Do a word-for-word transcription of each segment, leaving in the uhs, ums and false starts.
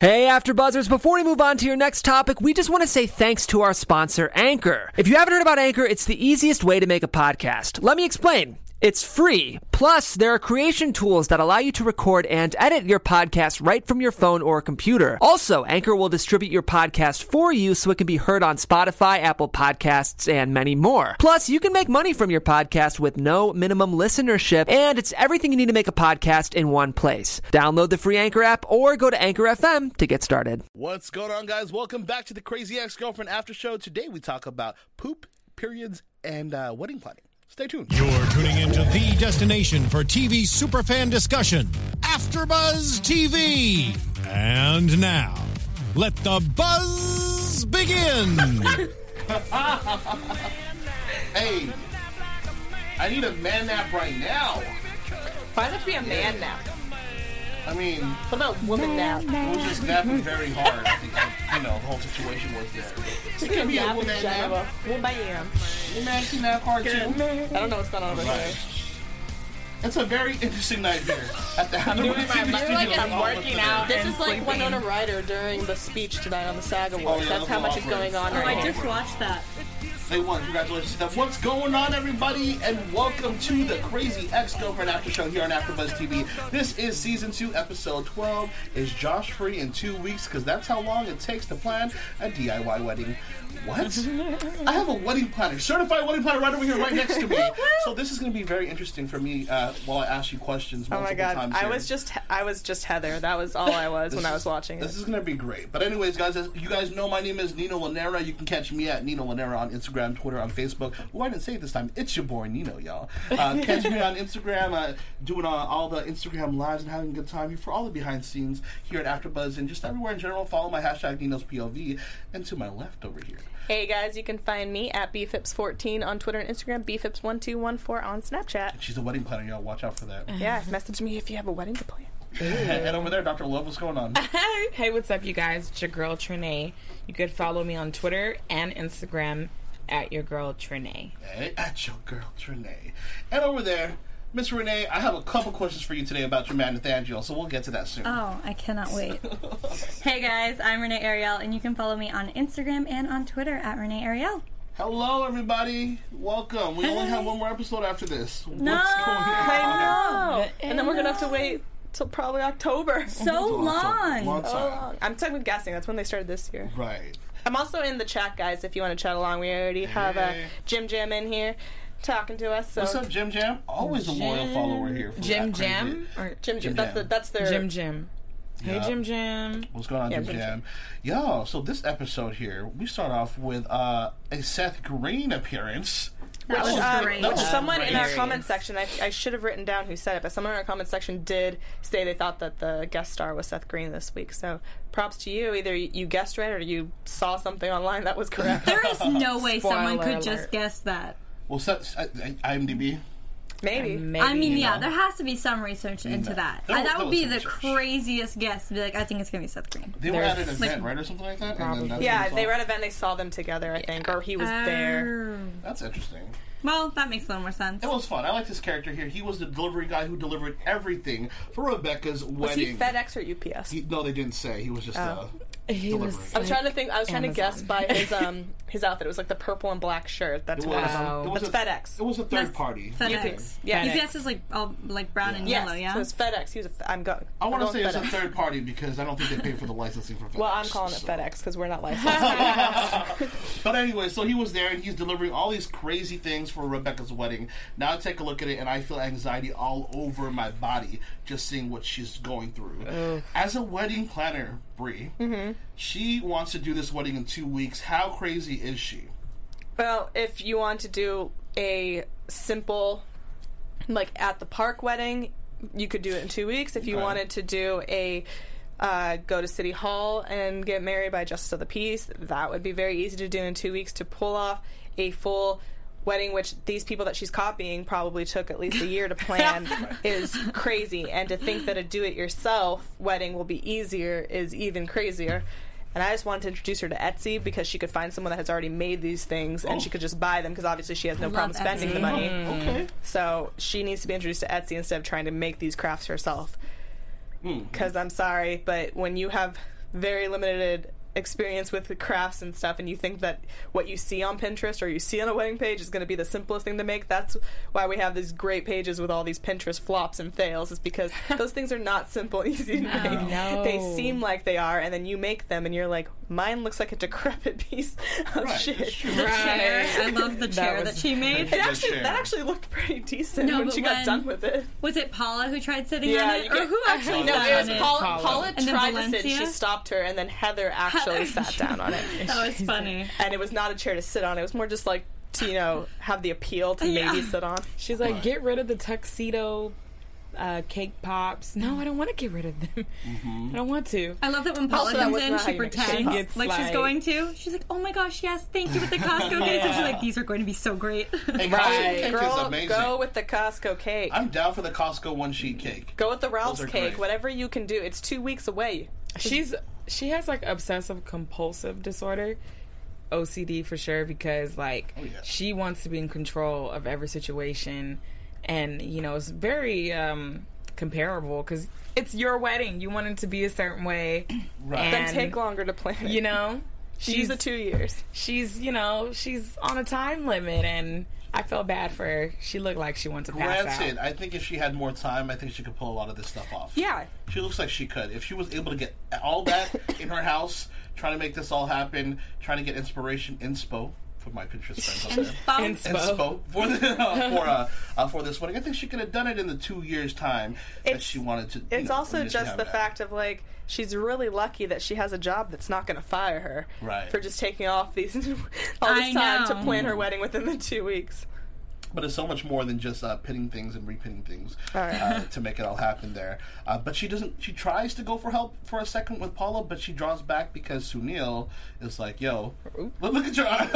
Hey, AfterBuzzers, before we move on to your next topic, we just want to say thanks to our sponsor, Anchor. If you haven't heard about Anchor, it's the easiest way to make a podcast. Let me explain. It's free. Plus, there are creation tools that allow you to record and edit your podcast right from your phone or computer. Also, Anchor will distribute your podcast for you so it can be heard on Spotify, Apple Podcasts, and many more. Plus, you can make money from your podcast with no minimum listenership, and it's everything you need to make a podcast in one place. Download the free Anchor app or go to Anchor F M to get started. What's going on, guys? Welcome back to the Crazy Ex-Girlfriend After Show. Today we talk about poop, periods, and uh, wedding planning. Stay tuned. You're tuning into the destination for T V superfan discussion, AfterBuzz T V. And now, let the buzz begin. Hey, I need a man nap right now. Why does it be a man nap? I mean, What about woman nap? I was just napping very hard. I think, I, you know, the whole situation was there. Just It could a be a nap in woman general. nap. Woman nap. Woman can nap hard too. I don't know what's going on over Right. here. It's a very interesting night here at the Doing my- Studios like I'm all working today. out. This and is like sleeping. Winona Ryder during the speech tonight on the SAG Awards. Oh, yeah, That's how that's much is awkward. going on Oh, right I now. just watched that. They won. Congratulations to them. What's going on, everybody? And welcome to the Crazy Ex-Girlfriend After Show here on AfterBuzz T V. This is Season two, Episode twelve. Is Josh free in two weeks? Because that's how long it takes to plan a D I Y wedding. What? I have a wedding planner, certified wedding planner right over here, right next to me. So this is going to be very interesting for me uh, while I ask you questions Oh multiple my god! times I here. was just I was just Heather. That was all I was This when I is- was watching This it. is going to be great. But anyways, guys, as you guys know, my name is Nino Lanera. You can catch me at Nino Lanera on Instagram, Twitter, on Facebook. Oh, I didn't say it this time. It's your boy, Nino, y'all. Uh, catch me on Instagram, uh, doing uh, all the Instagram lives and having a good time here for all the behind scenes here at AfterBuzz and just everywhere in general. Follow my hashtag Nino's P O V. And to my left over here. Hey guys, you can find me at b fips fourteen on Twitter and Instagram, b fips one two one four on Snapchat. She's a wedding planner, y'all. Watch out for that. Yeah, message me if you have a wedding to plan. And over there, Doctor Love, what's going on? Hey, hey, what's up, you guys? It's your girl, Trinae. You could follow me on Twitter and Instagram at your girl, Trinae. Hey, at your girl, Trinae. And over there, Miss Renee, I have a couple questions for you today about your man, Nathaniel, so we'll get to that soon. Oh, I cannot wait. Hey guys, I'm Renee Ariel, and you can follow me on Instagram and on Twitter at Renee Ariel. Hello, everybody. Welcome. We only have one more episode after this. No. What's going on? I know. And then we're gonna have to wait till probably October. So long. Long So time. long. I'm technically guessing that's when they started this year. Right. I'm also in the chat, guys, if you want to chat along. We already have a Hey. Jim Jam in here talking to us. So What's up, Jim Jam? Always a loyal Jim- follower here. For Jim that crazy- Jam? Or Jim Jam, Jim that's, Jam. the, that's their... Jim Jim. Hey, Yeah. Jim Jim. What's going on, Yeah, Jim Jim Jam? Yo, so this episode here, we start off with uh, a Seth Green appearance. That was Uh, great. which someone in our Hilarious. comment section, I, I should have written down who said it, but someone in our comment section did say they thought that the guest star was Seth Green this week. So props to you. Either you guessed right or you saw something online that was correct. There is no way someone Spoiler could alert. just guess that. Well, Seth, I, I, IMDb. Maybe. Maybe. I mean, yeah, know. there has to be some research into No. that. There- Uh, that there would was be some the research. craziest guess to be like, I think it's going to be Seth Green. They were There's- at an like- event, right, or something like that? Probably. And then that's Yeah, what they saw? were at an event. They saw them together, I think, or he was there. Oh. That's interesting. Well, that makes a little more sense. It was fun. I like this character here. He was the delivery guy who delivered everything for Rebecca's Was he wedding. FedEx or U P S? He- no, they didn't say. He was just uh, He delivering. was I was trying to think. I was trying to guess Amazon. by his um his outfit. It was like the purple and black shirt. That's It one of was, them. Wow. it was That's a, FedEx. It was a third That's party. FedEx. U P S. Yeah. U P S is like all like brown and Yes. yellow, yeah? So it's FedEx. He was. A, f- I'm going. I want to I'm say going it's a FedEx. third party because I don't think they paid for the licensing for FedEx. Well, I'm calling it so. FedEx because we're not licensed. But anyway, so he was there and he's delivering all these crazy things for Rebecca's wedding. Now I take a look at it and I feel anxiety all over my body just seeing what she's going through. As a wedding planner, Bree, Mm-hmm. she wants to do this wedding in two weeks. How crazy is she? Well, if you want to do a simple, like at the park wedding, you could do it in two weeks. If you Okay. wanted to do a uh, go to City Hall and get married by Justice of the Peace, that would be very easy to do in two weeks to pull off a full wedding, which these people that she's copying probably took at least a year to plan, is crazy. And to think that a do-it-yourself wedding will be easier is even crazier. And I just wanted to introduce her to Etsy because she could find someone that has already made these things and Oh. she could just buy them because obviously she has no Love problem spending Etsy. the money. Okay. So she needs to be introduced to Etsy instead of trying to make these crafts herself. Because I'm sorry, but when you have very limited experience with the crafts and stuff, and you think that what you see on Pinterest or you see on a wedding page is going to be the simplest thing to make. That's why we have these great pages with all these Pinterest flops and fails, is because those things are not simple and easy to make. No. They seem like they are, and then you make them and you're like, mine looks like a decrepit piece of Right, shit. that's true. Chair. I love the chair that, was- she made. It actually, chair. that actually looked pretty decent No, when but she got when- done with it. Was it Paula who tried sitting Yeah, on it? you Or get- who actually No, sat No, it was on it? Paula. Paula. Paula And then tried to sit. Valencia? She stopped her, and then Heather actually sat down on it. That was funny. And it was not a chair to sit on. It was more just like to, you know, have the appeal to Yeah. maybe sit on. She's like, get rid of the tuxedo uh, cake pops. No, I don't want to get rid of them. I don't want to. I love that when Paula Also, that comes was in, not how she you make pretends shit pops. like she's Like- going to. She's like, oh my gosh, yes, thank you with the Costco cakes. And she's like, these are going to be so great. And Right. Costco cake is Girl, amazing. go with the Costco cake. I'm down for the Costco one sheet cake. Go with the Ralph's Those are cake. great. Whatever you can do. It's two weeks away. She's she has like obsessive compulsive disorder, O C D for sure, because like Oh, yeah. she wants to be in control of every situation, and you know it's very um, comparable because it's your wedding. You want it to be a certain way, Right. Then and, take longer to plan it. You know, Use she's the two years. she's you know she's on a time limit, and I felt bad for her. She looked like she wanted to pass Granted, out. I think if she had more time, I think she could pull a lot of this stuff off. Yeah. She looks like she could. If she was able to get all that in her house, trying to make this all happen, trying to get inspiration, inspo, for my Pinterest friends out there. Bum. Inspo. Inspo for the, uh, for uh, uh, for this wedding. I think she could have done it in the two years time that It's- she wanted to. you It's know, also initially just have the it fact of like she's really lucky that she has a job that's not going to fire her Right. for just taking off these all I this time to know. plan her wedding within the two weeks. But it's so much more than just uh, pitting things and repitting things Right. uh, to make it all happen there. Uh, but she doesn't. She tries to go for help for a second with Paula, but she draws back because Sunil is like, "Yo, look, look at your eye."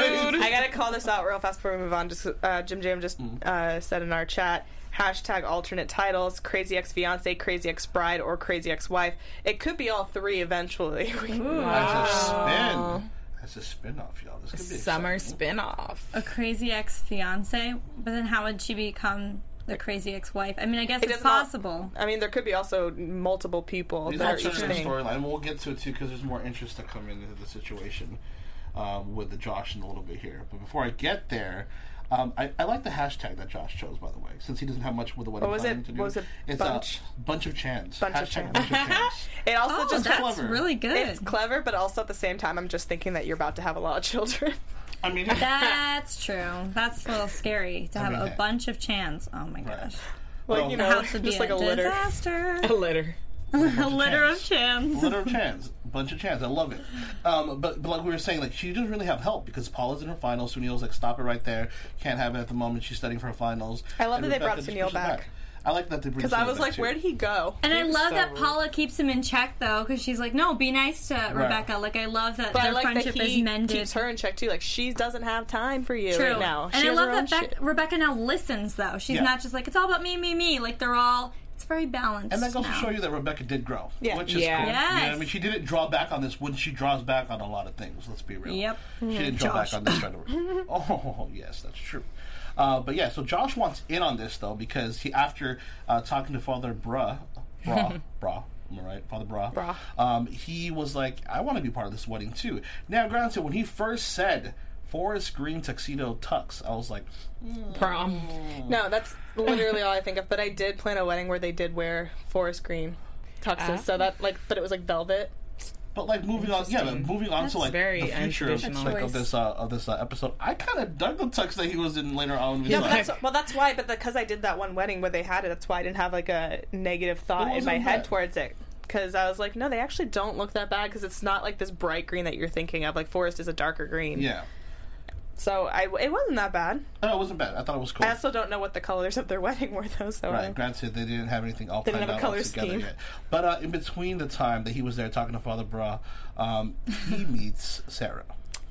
I gotta call this out real fast before we move on. Just uh, Jim Jam just Mm. uh, said in our chat. Hashtag alternate titles, Crazy Ex-Fiance, Crazy Ex-Bride, or Crazy Ex-Wife. It could be all three eventually. That's a spin. That's a spin-off, y'all. This could be Summer exciting. spinoff. A crazy ex-fiance, but then how would she become the crazy ex-wife? I mean, I guess It it's does not- possible. I mean, there could be also multiple people These that are are each certain thing. storyline, and we'll get to it too because there's more interest to come into the situation um, with the Josh in a little bit here. But before I get there, um, I, I like the hashtag that Josh chose, by the way, since he doesn't have much with the wedding What was planning it? to do. What was it? It's Bunch? a bunch of chans. Bunch of hashtag chans. bunch of chans. It also Oh, just that's clever. really good. it's clever, but also at the same time, I'm just thinking that you're about to have a lot of children. I mean, That's true. That's a little scary to have mean, a hey. bunch of chans. Oh my Right. gosh. Like, Well, you The know, house would just be like a, a litter. disaster. A litter. a litter of chans. chans. Litter of chans, bunch of chans. I love it. Um, but, but like we were saying, like she doesn't really have help because Paula's in her finals. Sunil's like, stop it right there. Can't have it at the moment. She's studying for her finals. I love And that they brought Rebecca just Sunil pushes back. I like that they bring Because I Sunil was back, like, too. where did he go? And I He's love so that rude. Paula keeps him in check, though, because she's like, no, be nice to Rebecca. Like, I love that But their I like that friendship he is mended. keeps her in check too. Like she doesn't have time for you True. right now. And She I has love her own that Bec- shit. Rebecca now listens, though. She's Yeah. not just like, it's all about me, me, me. Like, they're all, it's very balanced. And that goes now. to show you that Rebecca did grow. Yeah. Which is Yeah. cool. Yes. You know what I mean? She didn't draw back on this when she draws back on a lot of things. Let's be real. Yep. She didn't draw Josh. back on this right away. Oh, yes, that's true. Uh, but yeah, so Josh wants in on this, though, because he, after uh, talking to Father Bra, Bra, Bra, am I right? Father Bra. Bra. Um, he was like, I want to be part of this wedding, too. Now, granted, when he first said forest green tuxedo tux, I was like, Prom. No, that's literally all I think of. But I did plan a wedding where they did wear forest green tuxes. Ah. So that like, but it was like velvet. but like moving on, yeah, but Interesting. moving on That's to like very the future of, untraditional. like, of this uh, of this uh, episode, I kind of dug the tux that he was in later on. No, but Like, that's, well, that's why. But because I did that one wedding where they had it, that's why I didn't have like a negative thought It in my wasn't head bad. towards it. Because I was like, no, they actually don't look that bad. Because it's not like this bright green that you're thinking of. Like forest is a darker green. yeah. So I, it wasn't that bad. No, it wasn't bad. I thought it was cool. I also don't know what the colors of their wedding were though. So Right. Granted, they didn't have anything all They didn't planned have a out all color together scheme. yet. But uh, in between the time that he was there talking to Father Bra, um, he meets Sarah.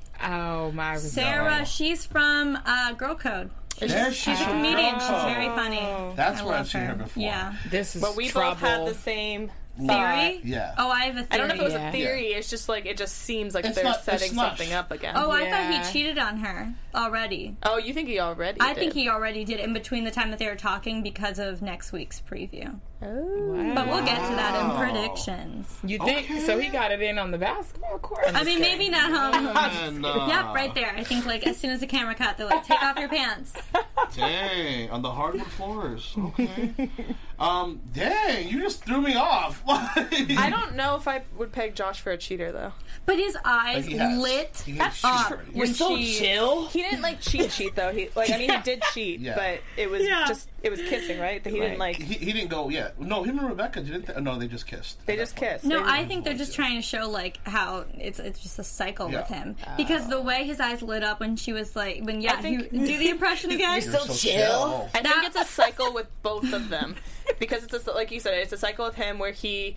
Oh my Sarah, No. she's from uh, Girl Code. There she She's a is. comedian. She's Oh. very funny. That's I where love I've seen her before. Yeah. This is But we trouble. both had the same Theory? Yeah. Oh, I have a theory. I don't know if it was Yeah. a theory. It's just like it just seems like It's they're not- setting it's not- something up again. Oh, I Yeah. thought he cheated on her already. Oh, you think he already? I did. think he already did in between the time that they were talking because of next week's preview. Oh. But we'll get to that in Wow. predictions. You think Okay. so? He got it in on the basketball court. I mean, maybe not home. And, uh, Yep, right there. I think like as soon as the camera cut, they're like, take off your pants. Dang, on the hardwood floors. Okay. um, dang, you just threw me off. I don't know if I would peg Josh for a cheater though. But his eyes He has. lit He has up cheated. when so she. chill. He didn't like cheat cheat though. He like I mean he did cheat, Yeah. but it was Yeah. just it was kissing, right? That he didn't like. He, he didn't go. Yeah, no, him and Rebecca didn't. Th- no, they just kissed. They at just that point. kissed. No, They I didn't- think they're just trying to show like how it's it's just a cycle with Yeah. him because the way his eyes lit up when she was like when yeah I think- he, do the impression again. You're so chill. I think it's a cycle with both of them because it's a, like you said, it's a cycle with him where he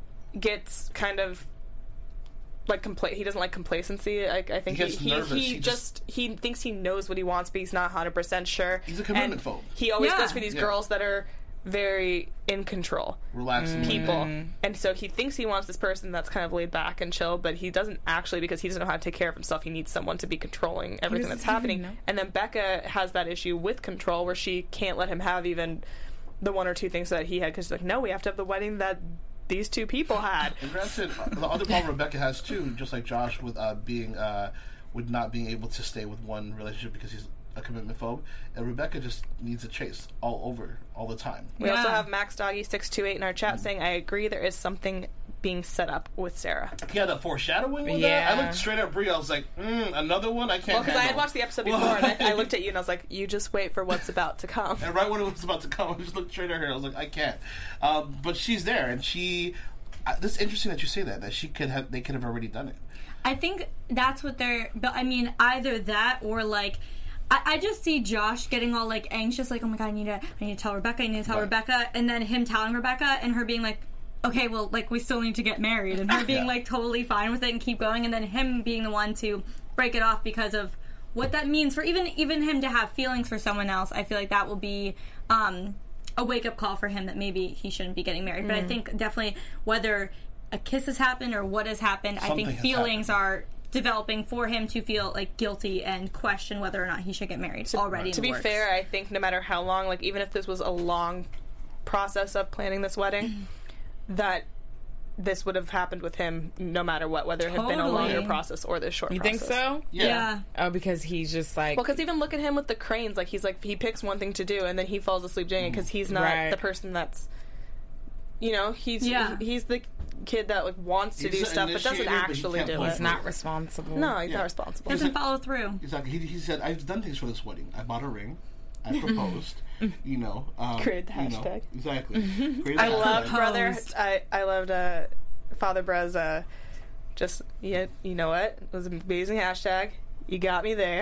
gets kind of like compla- He doesn't like complacency. I, I think He he gets he, nervous. he, He just, he thinks he knows what he wants, but he's not one hundred percent sure. He's a commitment and phobe. He always Yeah. goes for these Yeah. girls that are very in control. Relaxing People, and so he thinks he wants this person that's kind of laid back and chill, but he doesn't actually because he doesn't know how to take care of himself. He needs someone to be controlling everything doesn't that's even happening. know. And then Becca has that issue with control where she can't let him have even the one or two things that he had because she's like, no, we have to have the wedding that these two people had. And granted, uh, the other problem Rebecca has too, just like Josh, with uh, being uh, with not being able to stay with one relationship because he's a commitment phobe, and Rebecca just needs a chase all over, all the time. We also Yeah. have Max Doggy six two eight in our chat saying, I agree, there is something being set up with Sarah. Yeah, the foreshadowing with Yeah. that. I looked straight at Brie. I was like, mm, another one. I can't. Well, because I had handle. watched the episode before, and I, I looked at you and I was like, you just wait for what's about to come. And right when it was about to come, I just looked straight at her. I was like, I can't. Um, but she's there, and she. Uh, this is interesting that you say that. That she could have. They could have already done it. I think that's what they're. But I mean, either that or like. I, I just see Josh getting all like anxious, like, oh my god, I need to, I need to tell Rebecca, I need to tell Right. Rebecca, and then him telling Rebecca, and her being like, okay, well, like we still need to get married, and her being Yeah. like totally fine with it and keep going, and then him being the one to break it off because of what that means for even even him to have feelings for someone else. I feel like that will be um, a wake up call for him that maybe he shouldn't be getting married. But I think definitely whether a kiss has happened or what has happened, I Something think has feelings happened. are developing for him to feel like guilty and question whether or not he should get married already. in To the be works. fair, I think no matter how long, like even if this was a long process of planning this wedding, that this would have happened with him no matter what, whether it had been a longer Totally. process or this short You process. think so? yeah. Oh, because he's just like. Well, because even look at him with the cranes. Like he's like he picks one thing to do and then he falls asleep doing it because he's not Right. the person that's, you know, he's Yeah. he- he's the kid that like wants to He's do the stuff but doesn't initiator, but he actually can't do pull it. he's not responsible. No, he's Yeah. not responsible. Doesn't follow through. Exactly. He, he said, "I've done things for this wedding. I bought a ring. I proposed. you know, um, Create the you know, hashtag. exactly. Create the I love hashtag. brother. Proposed. I I loved uh, Father Brez. Uh, just yeah, you know what? It was an amazing hashtag. You got me there.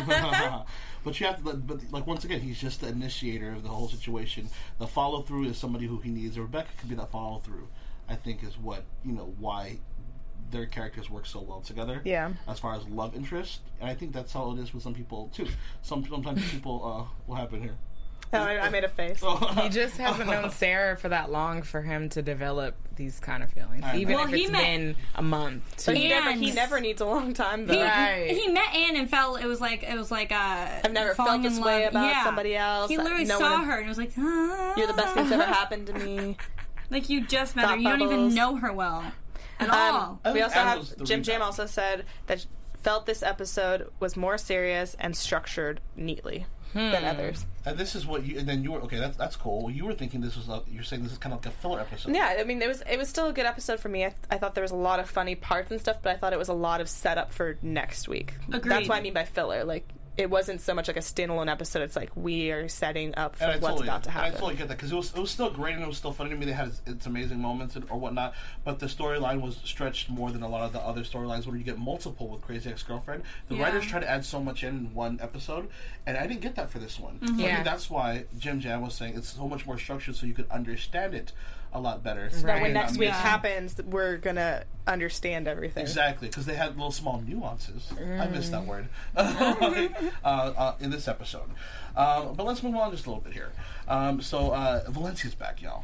But you have to, but like once again, he's just the initiator of the whole situation. The follow through is somebody who he needs. Rebecca could be that follow through. I think is what you know why their characters work so well together. Yeah. As far as love interest, and I think that's how it is with some people too. Some sometimes people. Uh, what happened here? Oh, I, I made a face. He just hasn't known Sarah for that long for him to develop these kind of feelings, I know. even Well, if he it's met- been a month. But he never, he And- never needs a long time though. He, Right. he met Anne and felt it was like it was like uh I've never falling felt this in way love. about Yeah. somebody else. He literally No saw one- her and was like, ah. You're the best thing that's ever happened to me. Like you just met her. Thought You don't even bubbles. know her well at Um, all. I we think also Anne have was the Jim Jam rebound. also said that felt this episode was more serious and structured neatly than others. And this is what you. And then you were okay. That's that's cool. You were thinking this was. A, you're saying this is kind of like a filler episode. Yeah, I mean, it was it was still a good episode for me. I, I thought there was a lot of funny parts and stuff, but I thought it was a lot of setup for next week. Agreed. That's what I mean by filler. Like, it wasn't so much like a standalone episode. It's like we are setting up for And I what's totally, about to and I happen. totally get that because it was it was still great and it was still funny to me. They had its, its amazing moments and, or whatnot, but the storyline was stretched more than a lot of the other storylines. When you get multiple with Crazy Ex-Girlfriend, the Yeah. writers try to add so much in one episode, and I didn't get that for this one. So I Yeah. think that's why Jim Jam was saying it's so much more structured so you could understand it a lot better. So that when Right. next week Yeah. happens, we're gonna understand everything. Exactly, because they had little small nuances. I missed that word uh, uh, in this episode. Um, but let's move on just a little bit here. Um, so uh, Valencia's back, y'all.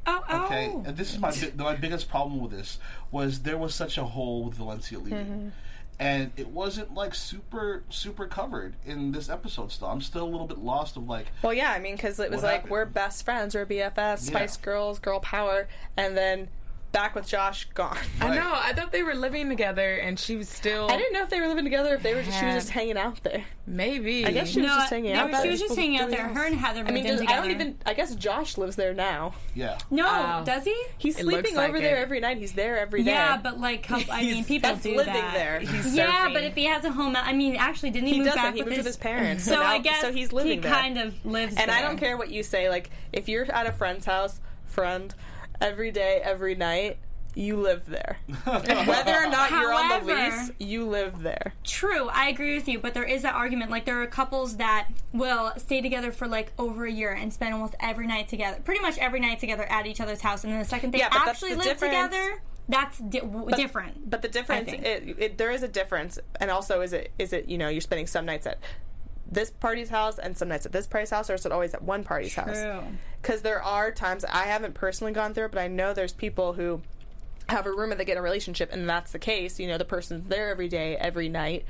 Oh, oh. Okay, and this is my bi- my biggest problem with this was there was such a hole with Valencia leaving. Mm-hmm. And it wasn't like super super covered in this episode. Still, I'm still a little bit lost of like. Well, yeah, I mean, because it was What like happened? we're best friends, we're B F Fs, Spice Yeah. Girls, girl power, and then back with Josh, gone. I know. I thought they were living together, and she was still. I didn't know if they were living together, if they were just, she was Had- just hanging out there. Maybe. I guess she was No, just hanging they out were- there. she was just hanging out there. Doing Her and Heather I moved mean, in does, together. I don't even. I guess Josh lives there now. Yeah. No, Oh. does he? He's It looks sleeping like over it. there every night. He's there every day. Yeah, but like, how- I mean, He's- people that's do living that. there. He's Yeah, surfing. but if he has a home, I mean, actually, didn't he, He move doesn't. back He with moved his with his parents. So So I now- guess so he's living he there. kind of lives. And there. I don't care what you say. Like, if you're at a friend's house, friend, every day, every night, you live there. Whether or not you're on the However- lease, you live there. True, I agree with you, but there is that argument. Like, there are couples that will stay together for like over a year and spend almost every night together, pretty much every night together at each other's house, and then the second they Yeah, but that's actually the live difference. together, that's di- w- different. But the difference, think. it, it, there is a difference, and also is it is it you know you're spending some nights at this party's house and some nights at this party's house, or is it always at one party's house? True. Because there are times I haven't personally gone through it, but I know there's people who have a roommate that get in a relationship, and that's the case. You know, the person's there every day, every night,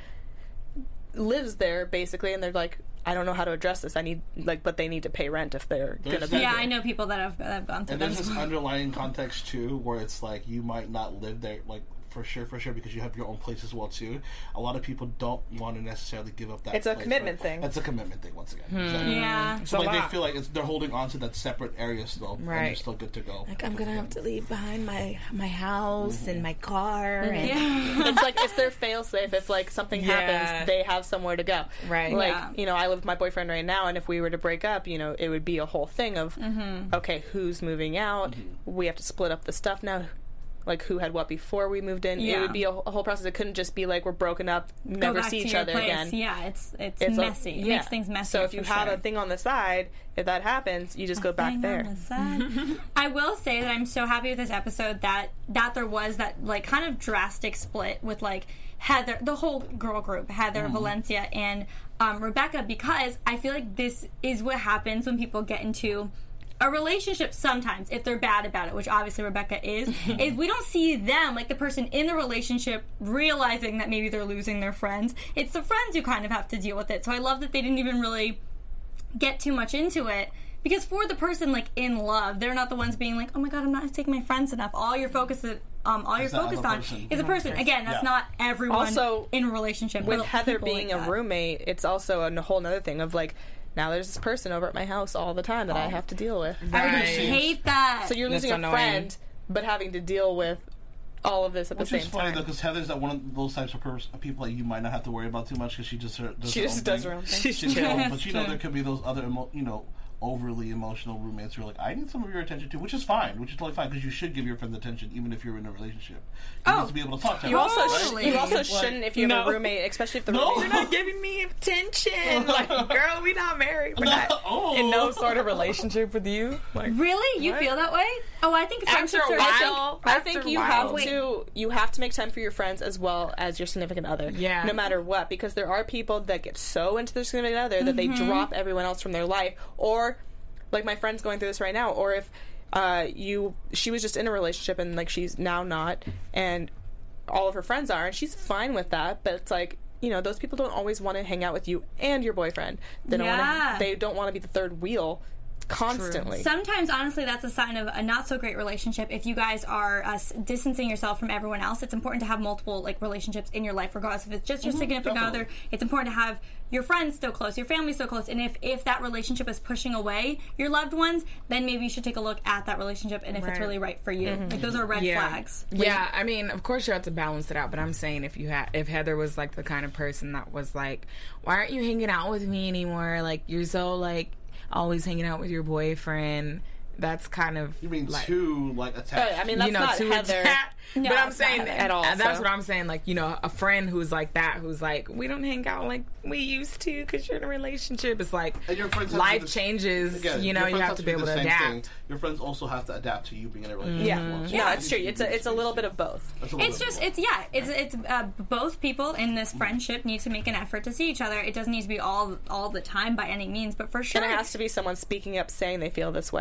lives there basically, and they're like, I don't know how to address this. I need like, but they need to pay rent if they're There's gonna be that- Yeah, there. I know people that have, that have gone through And there's that. this underlying context too, where it's like you might not live there, like for sure, for sure, because you have your own place as well too. A lot of people don't want to necessarily give up that. It's a place, commitment right? thing. It's a commitment thing once again. Exactly. Yeah. So a like they lot. feel like it's, they're holding on to that separate area still, and they're Right. still good to go. Like, I'm gonna have to leave behind my my house and my car. And Yeah. It's like it's their fail safe. If like something Yeah. happens, they have somewhere to go. Right. Like Yeah. you know, I live with my boyfriend right now, and if we were to break up, you know, it would be a whole thing of okay, who's moving out? We have to split up the stuff now. Like who had what before we moved in? It Yeah. would be a, a whole process. It couldn't just be like we're broken up, Go never back see to each your other place. again. Yeah, it's it's, It's a- messy. It yeah. makes things messy. So if you have sure. a thing on the side, if that happens, you just go back Thing there. on the side. I will say that I'm so happy with this episode that that there was that like kind of drastic split with like Heather, the whole girl group, Heather, Valencia, and um, Rebecca, because I feel like this is what happens when people get into a relationship sometimes, if they're bad about it, which obviously Rebecca is, is we don't see them, like the person in the relationship, realizing that maybe they're losing their friends. It's the friends who kind of have to deal with it. So I love that they didn't even really get too much into it. Because for the person like in love, they're not the ones being like, "Oh my god, I'm not taking my friends enough." All you're focused, um, all you're that focused other on person. is a person. Again, that's Yeah. not everyone Also, in a relationship. With but Heather people being like a that. roommate, it's also a whole other thing of like, now there's this person over at my house all the time that I have to deal with. I would Right. hate that. So you're That's losing a annoying. friend, but having to deal with all of this at Which the is same funny time. though, because Heather's that one of those types of pers- of people that you might not have to worry about too much because she just her, does She her just own does thing. her own thing. She's She's chill. chill, That's but you know true. there could be those other emo- you know overly emotional roommates who are like, I need some of your attention too, which is fine, which is totally fine because you should give your friends attention even if you're in a relationship. You Oh. need to be able to talk to You them, also right? sh- Totally. you also Like, shouldn't if you have no. a roommate, especially if the No. roommate. You're not giving me attention. Like, girl, we not married. We're not Oh. in no sort of relationship with you. Like, Really? You What? feel that way? Oh, I think after friendships a are. while, I after think a you while- have Wait. to you have to make time for your friends as well as your significant other. Yeah. No matter what, because there are people that get so into their significant other that they drop everyone else from their life, or like my friend's going through this right now, or if uh, you she was just in a relationship and like she's now not, and all of her friends are, and she's fine with that, but it's like, you know, those people don't always want to hang out with you and your boyfriend. They don't Yeah. want to. They don't want to be the third wheel constantly. Sometimes, honestly, that's a sign of a not so great relationship. If you guys are uh, s- distancing yourself from everyone else, it's important to have multiple like relationships in your life, regardless if it's just your significant definitely. other. It's important to have your friends still close, your family still close, and if if that relationship is pushing away your loved ones, then maybe you should take a look at that relationship and if it's Right. really right for you. Like those are red yeah. flags. Yeah, I mean, of course you have to balance it out, but I'm saying if you had, if Heather was like the kind of person that was like, why aren't you hanging out with me anymore? Like, you're so like always hanging out with your boyfriend. That's kind of You mean like, too like attached? Oh, I mean, that's you know, not too Heather. attached. No, but I'm it's not saying Heather at all, and That's so. what I'm saying. Like, you know, a friend who's like that, who's like, we don't hang out like we used to because you're in a relationship. It's like And your friends have to life do this- changes. Again, you know, your you friends have to do be able the to same adapt. thing. Your friends also have to adapt to you being in a relationship. Yeah, as well. So no, you it's true. need to It's a be it's a little bit of both. That's a little It's bit just, more. it's yeah, it's it's uh, both people in this friendship need to make an effort to see each other. It doesn't need to be all all the time by any means, but for sure, And it has to be someone speaking up saying they feel this way. If yeah, it-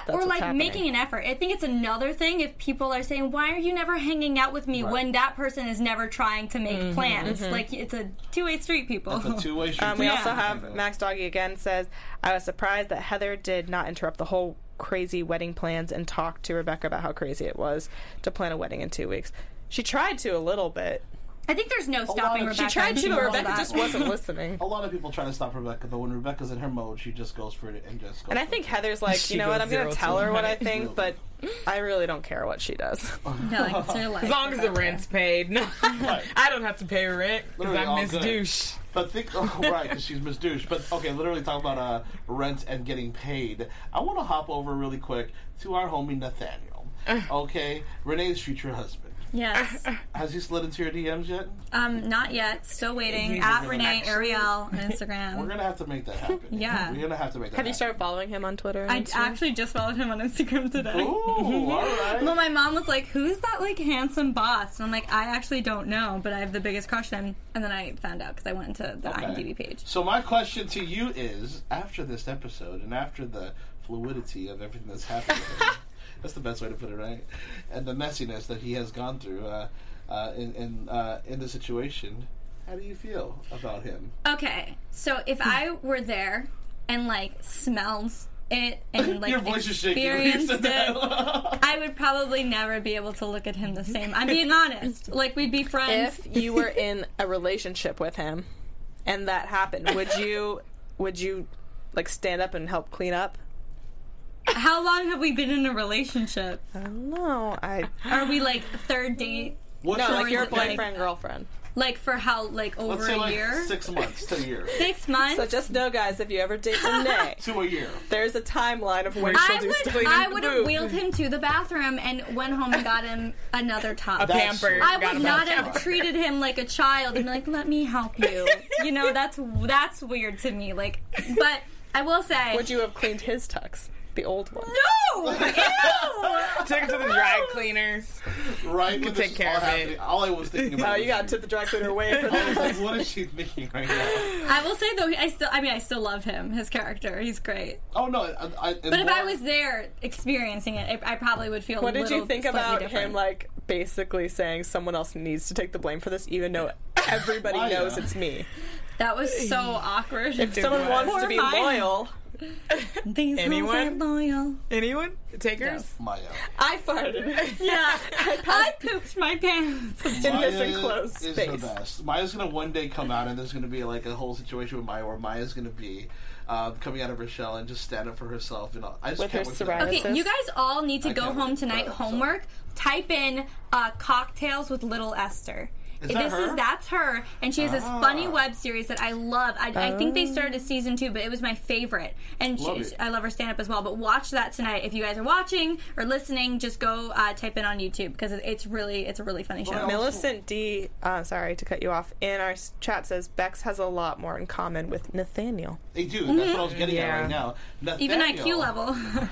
that's or what's like happening. making an effort. I think it's another thing if people are saying, "Why are you never hanging out with me?" Right. when that person is never trying to make plans. Like it's a two-way street, people. It's a two-way street. Um, we Yeah. also have Max Doggy again says, I was surprised that Heather did not interrupt the whole crazy wedding plans and talk to Rebecca about how crazy it was to plan a wedding in two weeks. She tried to a little bit. I think there's no stopping of- she Rebecca. She tried and to, she but will Rebecca that. just wasn't listening. A lot of people try to stop Rebecca, but when Rebecca's in her mode, she just goes for it and just goes And I for think it. Heather's like, She you know what, goes I'm going zero to to tell her what I one. think, but I really don't care what she does. No, like, it's her life, As long as the Rebecca. rent's paid. No, I don't have to pay rent because Literally all I'm Miss good. Douche. But think, oh, right, because she's Miss Douche. But okay, literally talking about uh, rent and getting paid. I want to hop over really quick to our homie Nathaniel. Okay, Renee's future husband. Yes. Has he slid into your D Ms yet? Um, not yet. Still waiting. He's At gonna Renee actually- Ariel on We're Instagram. gonna have to make that happen. Yeah. we're gonna have to make that. Have you happen. started following him on Twitter? and I Instagram? actually just followed him on Instagram today. Ooh, all right. Well, my mom was like, "Who's that like handsome boss?" And I'm like, "I actually don't know, but I have the biggest crush on him." And then I found out because I went into the Okay. IMDb page. So my question to you is, after this episode and after the fluidity of everything that's happened, with him, that's the best way to put it, right? And the messiness that he has gone through uh, uh, in in, uh, in the situation, how do you feel about him? Okay, so if I were there and like smells it and like Your voice is shaking when you experienced said that. it, I would probably never be able to look at him the same. I'm being honest. Like we'd be friends. If you were in a relationship with him and that happened, would you would you like stand up and help clean up? How long have we been in a relationship? I don't know. I Are we like third date? What's no, your like your it like- boyfriend, girlfriend. Like for how like over Let's say a like year? six months to a year. Six months? So just know, guys, if you ever date Renee, To a year. there's a timeline of when I she'll do would, stuff. cleaning I the would have booth. wheeled him to the bathroom and went home and got him another top. A That's- pamper. I Got would a not pamper. have treated him like a child and be like, "Let me help you." You know, that's that's weird to me. Like, but I will say, Would you have cleaned his tux, the old one? no, ew! Take it to the dry cleaners. Right? when take this care all of it. happening, all I was thinking about Oh, was you got to tip the dry cleaner away from I was that. like, what is she thinking right now? I will say though, I still, I mean, I still love him. His character, he's great. Oh no! I, I, But if I was there experiencing it, I, I probably would feel. What a did you little think slightly about different. him, like, basically saying someone else needs to take the blame for this, even though everybody Maya. knows it's me? That was so awkward. If someone was. wants Poor to be Maya. loyal, These Anyone? hoes are loyal. Anyone? Takers? Maya. I farted Yeah, I pooped my pants. in Maya this enclosed is space. the best. Maya's gonna one day come out, and there's gonna be like a whole situation with Maya where Maya's gonna be um, coming out of her shell and just stand up for herself. And all. I just With can't her wait for that. psoriasis. Okay, you guys all need to I go can't home wait for tonight. that episode. Homework. Type in uh, cocktails with Little Esther. Is that this her? is that's her, and she has this Ah. funny web series that I love. I, I think they started a season two, but it was my favorite, and Love she, it. I love her stand up as well. But watch that tonight if you guys are watching or listening. Just go uh, type in on YouTube because it, it's really it's a really funny show. Well, Millicent D, uh, sorry to cut you off, in our s- chat says Bex has a lot more in common with Nathaniel. They do. That's what I was getting Yeah. at right now. Even Nathaniel, I Q level.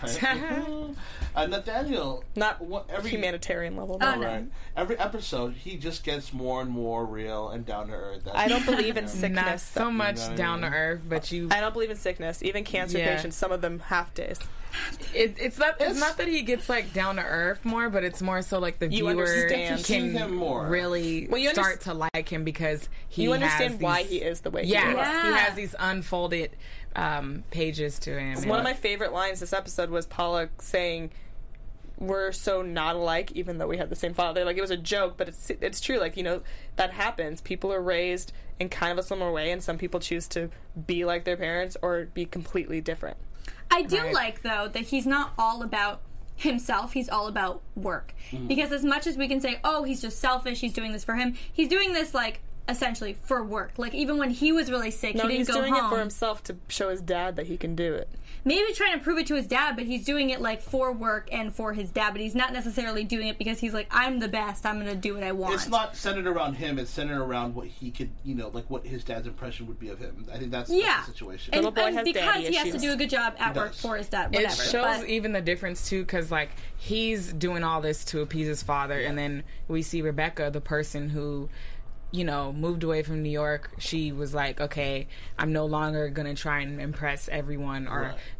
uh, Nathaniel, Not what, every humanitarian level. Oh, though. no. right, every episode he just gets more and more real and down to earth. That's- I don't believe in Yeah. sickness. Not so much know what I down to mean? earth, but you. I don't believe in sickness. Even cancer Yeah. patients, some of them half days. It, it's not. It's, It's- not that he gets like down to earth more, but it's more so like the You viewer understand. See can him more. really Well, you start to like him because he You understand has why these- he is the way Yeah, he is. Yeah. he has these unfolded um, pages to him. One of and- my favorite lines this episode was Paula saying, "We're so not alike, even though we have the same father." Like, it was a joke, but it's it's true. Like, you know, that happens. People are raised in kind of a similar way, and some people choose to be like their parents or be completely different. I do Right. like though that he's not all about himself, he's all about work. Because as much as we can say, oh, he's just selfish, he's doing this for him, he's doing this like essentially for work. Like even when he was really sick, No, he didn't he's go doing home. it for himself to show his dad that he can do it. Maybe trying to prove it to his dad, but he's doing it like for work and for his dad, but he's not necessarily doing it because he's like, I'm the best, I'm gonna do what I want. It's not centered around him. It's centered around what he could, you know, like what his dad's impression would be of him. I think that's, yeah. that's the situation. And, Little boy and has because daddy he has to issues. do a good job at He work does. for his dad, It whatever. shows but even the difference too, because like he's doing all this to appease his father, and then we see Rebecca, the person who, you know, moved away from New York. She was like, okay, I'm no longer gonna try and impress everyone or Right.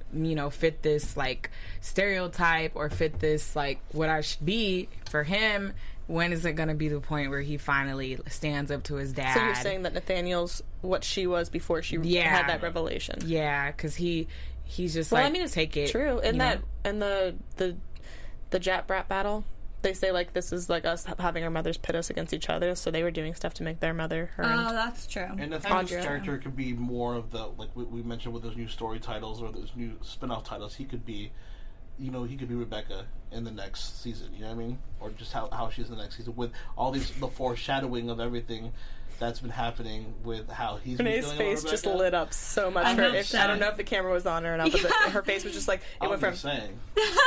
you know, fit this like stereotype or fit this like what I should be for him. When is it going to be the point where he finally stands up to his dad? So you're saying that Nathaniel's what she was before she Yeah. had that revelation? Yeah, because he he's just Well, like, I mean, it's take it. true. In you that, know? in the the the Jap brat battle, they say like this is like us having our mothers pit us against each other. So they were doing stuff to make their mother her. Oh, that's true. And Nathaniel's Audra. character could be more of the, like we, we mentioned with those new story titles or those new spin-off titles, he could be, you know, he could be Rebecca in the next season, you know what I mean? Or just how, how she's in the next season with all these, the foreshadowing of everything that's been happening with how he's been Renee's feeling face about just Rebecca. lit up so much. I For hope if, so. I don't know if the camera was on her or not, but the, her face was just like it I'm went from just saying.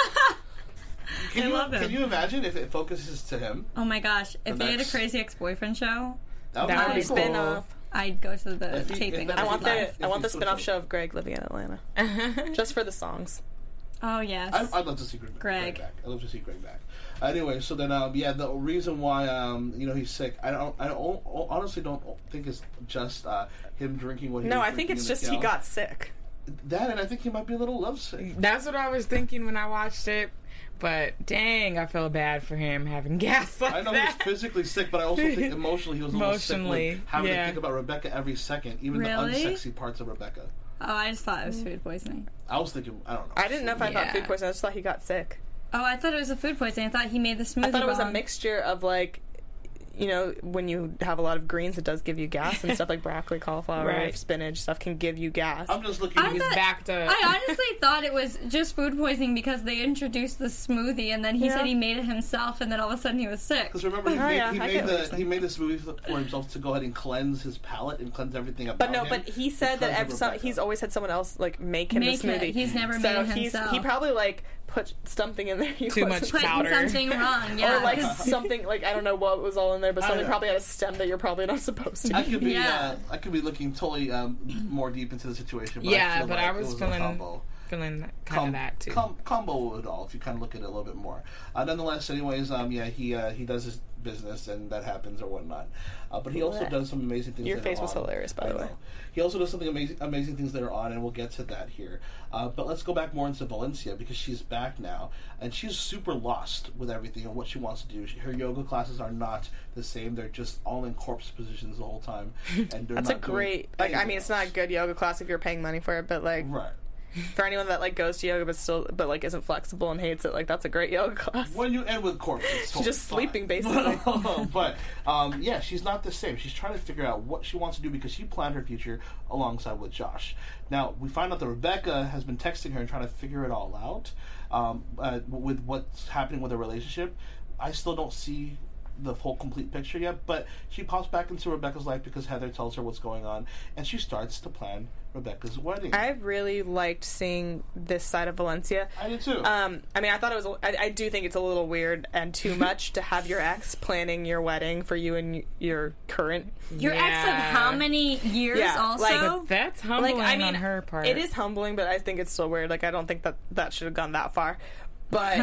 Can I you, love him. Can you imagine if it focuses to him? Oh my gosh, if The they had a next- Crazy Ex-Boyfriend show, That That would be be cool. spin off. I'd go to the If he- taping. if of that- I it want live. the I want the If he spin off switched show of Greg living in Atlanta, just for the songs. Oh yes. I'd, I'd love to see Greg, Greg. Greg back. I'd love to see Greg back. Anyway, so then, um, yeah, the reason why, um, you know, he's sick, I don't, I don't, honestly don't think it's just uh, him drinking what he No, was I think drinking it's in the just he Cal. got sick. That, and I think he might be a little lovesick. That's what I was thinking when I watched it. But dang, I feel bad for him having gas like I know that. he was physically sick, but I also think emotionally he was a little sick Emotionally, with having yeah. to think about Rebecca every second, even Really? the unsexy parts of Rebecca. Oh, I just thought it was food poisoning. I was thinking, I don't know. I didn't know if I Yeah. thought food poisoning. I just thought he got sick. Oh, I thought it was a food poisoning. I thought he made the smoothie. I thought it was a wrong. mixture of like, you know, when you have a lot of greens, it does give you gas and stuff like broccoli, cauliflower, Right. spinach stuff can give you gas. I'm just looking. I He's thought- backed up. I honestly thought it was just food poisoning because they introduced the smoothie and then he Yeah. said he made it himself and then all of a sudden he was sick. Because remember, he Oh, made, yeah, he I made get what you're the saying. he made this movie for for himself to go ahead and cleanse his palate and cleanse everything about But no, him but he said that because of every, some, Rebecca. he's always had someone else like make him Make the it. smoothie. He's never so made it he's, himself. He probably like put something in there. He Too wasn't- much Putting powder. something wrong, yeah. or like 'cause- something like I don't know what was all in there, but I something know. probably had a stem that you're probably not supposed to. I could be Yeah. uh, I could be looking totally um, more deep into the situation. But I Yeah, feel but like I it was was a feeling combo. feeling kind Com- of that too. com- combo of it all. If you kind of look at it a little bit more. Uh, nonetheless, anyways, um, yeah, he uh, he does his business and that happens or whatnot. Uh, but he also Blech. does some amazing things. Your that face are was on. hilarious, by I the way. know. He also does something amazing, amazing things that are on, and we'll get to that here. Uh, but let's go back more into Valencia because she's back now, and she's super lost with everything and what she wants to do. She, her yoga classes are not the same; they're just all in corpse positions the whole time. And they're That's a not doing great like. I anything mean, it's else. not a good yoga class if you're paying money for it, but like right. for anyone that like goes to yoga but still but like isn't flexible and hates it, like that's a great yoga class. When you end with corpse, it's totally Just fine. sleeping, basically. But um, yeah, she's not the same. She's trying to figure out what she wants to do because she planned her future alongside with Josh. Now we find out that Rebecca has been texting her and trying to figure it all out um, uh, with what's happening with their relationship. I still don't see the whole complete picture yet, but she pops back into Rebecca's life because Heather tells her what's going on, and she starts to plan Rebecca's wedding. I really liked seeing this side of Valencia. I did too. Um, I mean, I thought it was. I, I do think it's a little weird and too much to have your ex planning your wedding for you and y- your current. Your ex of Yeah. how many years Yeah, also? like- But that's humbling Like, I mean, on her part. it is humbling, but I think it's still weird. Like, I don't think that that should have gone that far. But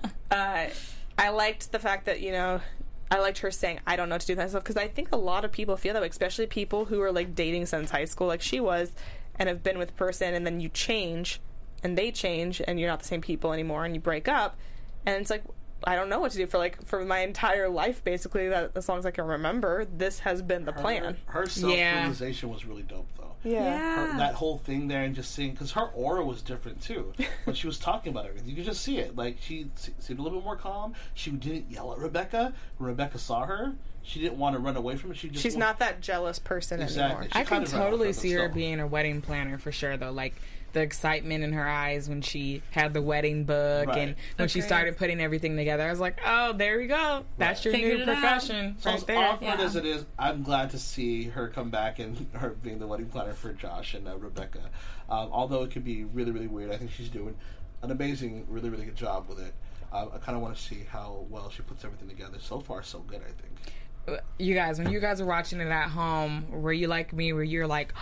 uh, I liked the fact that you know. I liked her saying, I don't know what to do with myself, because I think a lot of people feel that way, especially people who are, like, dating since high school, like she was, and have been with a person, and then you change, and they change, and you're not the same people anymore, and you break up, and it's like, I don't know what to do for, like, for my entire life, basically, that as long as I can remember, this has been the plan. Her, her self-realization was really dope, though. yeah. Her, that whole thing there and just seeing, because her aura was different too when she was talking about everything. You could just see it. Like, she se- seemed a little bit more calm. She didn't yell at Rebecca when Rebecca saw her. She didn't want to run away from it. She just She's wa- not that jealous person Exactly. anymore. She I kind can of ran off totally with see her herself. being a wedding planner for sure, though. Like the excitement in her eyes when she had the wedding book Right. and when she Okay. started putting everything together. I was like, oh, there we go. That's your Figured new it out. profession So right as there. awkward Yeah. as it is, I'm glad to see her come back and her being the wedding planner for Josh and uh, Rebecca. Um, although it could be really, really weird, I think she's doing an amazing, really, really good job with it. Uh, I kind of want to see how well she puts everything together. So far, so good, I think. You guys, when you guys are watching it at home, were you like me, where you're like,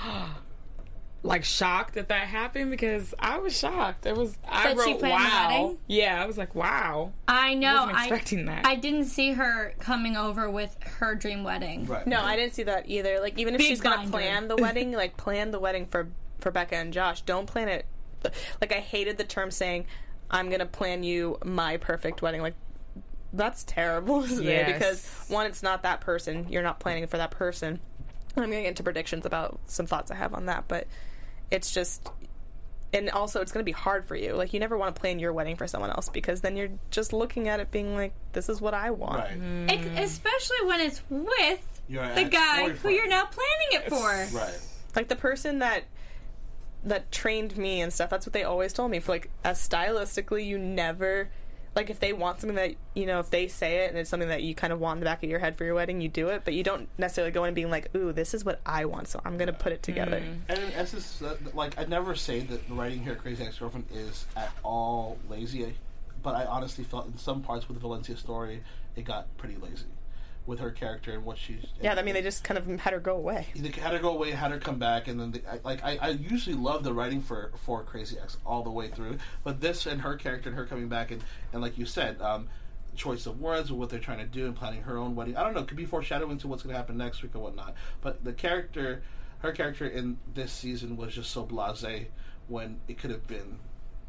like shocked that that happened? Because I was shocked. It was I That she wrote planned the wow. wedding? Yeah, I was like, wow. I know. wasn't expecting I, that. I didn't see her coming over with her dream wedding. Right. No, I didn't see that either. Like, even if Big she's going to binder. plan the wedding, like, plan the wedding for, for Becca and Josh. Don't plan it the, like I hated the term saying, "I'm gonna plan you my perfect wedding." Like that's terrible, isn't Yes. it? Because one, it's not that person. You're not planning for that person. And I'm gonna get into predictions about some thoughts I have on that, but it's just. And also, it's going to be hard for you. Like, you never want to plan your wedding for someone else because then you're just looking at it being like, this is what I want. Right. It, especially when it's with Your the guy who ex-boyfriend. you're now planning it for. Right. Like, the person that that trained me and stuff, that's what they always told me. For like, as stylistically, you never... Like, if they want something that, you know, if they say it and it's something that you kind of want in the back of your head for your wedding, you do it. But you don't necessarily go in being like, ooh, this is what I want, so I'm going to put it together. Mm. And in essence, uh, like, I never say that the writing here, Crazy Ex-Girlfriend, is at all lazy. But I honestly felt in some parts with the Valencia story, it got pretty lazy. With her character and what she's... Yeah, I mean, they just kind of had her go away. They had her go away, had her come back, and then they, I, like I, I usually love the writing for for Crazy Ex all the way through, but this and her character and her coming back and, and like you said, um, choice of words, what they're trying to do, and planning her own wedding. I don't know, it could be foreshadowing to what's going to happen next week or whatnot. But the character, her character in this season was just so blasé when it could have been.